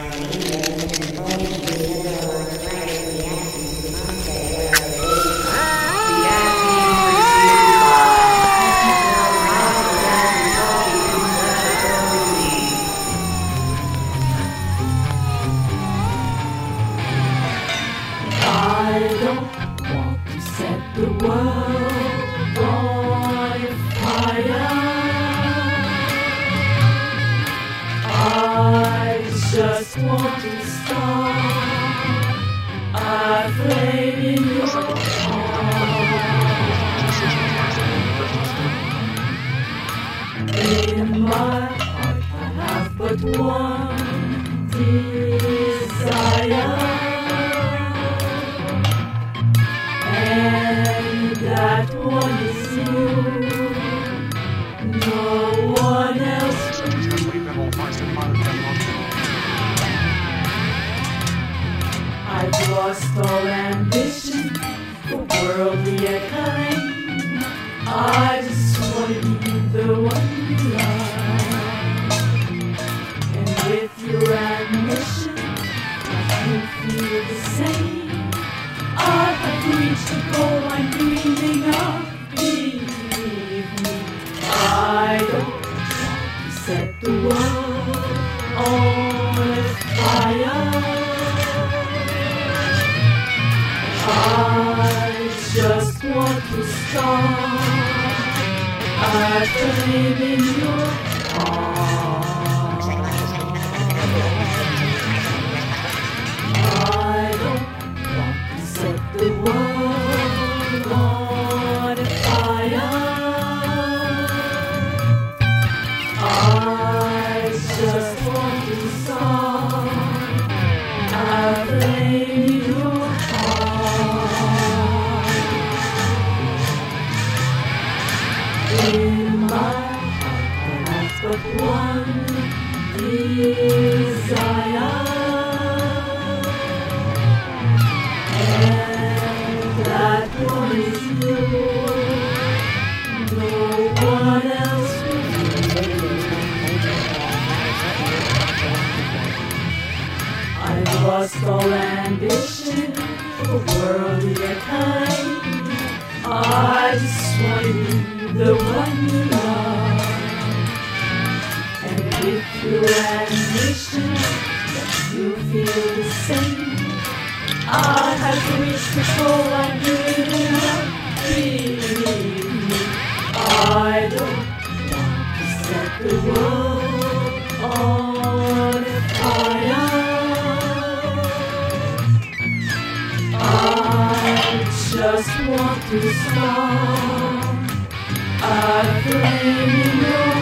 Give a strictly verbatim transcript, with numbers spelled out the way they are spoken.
I don't want to set the world on fire. I just want to start a flame in your heart. In my heart I have but one desire, and that one is you. No one else. I've lost all ambition for worldly acclaim. I just want to be the one you love. And with your admission that you feel the same, I have reached the goal I'm dreaming of. Believe me, I don't want to set the world on fire. I just want to start a flame in your heart. I don't want to set the world on fire. I just want to start a flame in your heart. In my heart there's but one desire, and that one is you. No one else will. I've lost all ambition for worldly acclaim. I just want to be the one you love. And with your admission that you feel the same, I have reached the goal I'm dreaming of. Believe me, I don't want to set the world on fire. I just want to start a flame in your